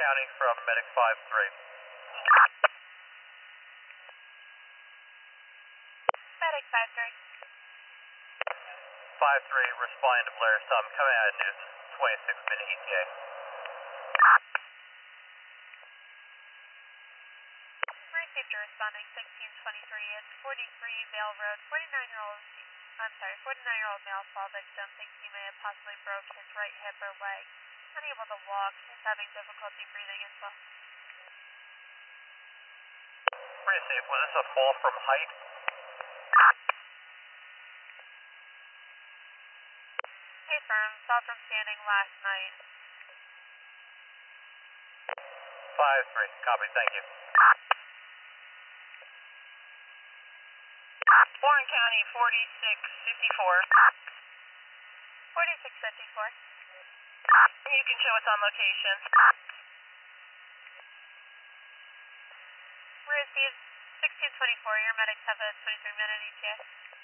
County from Medic 5-3. Medic 5-3. 5-3, responding to Blair Sum, coming out of Newton, 26-minute ETA. Received a responding 1623. It's 43 Vale Road. 49-year-old male fall victim thinks he may have possibly broke his right hip or leg. Unable to walk, he's having difficulty breathing as well. Received, was this a fall from height? Hey firm, saw from standing last night. 5-3, copy, thank you. Warren County 4654. 4654. You can show us on location. Received 1624. Your medics have a 23-minute ETA.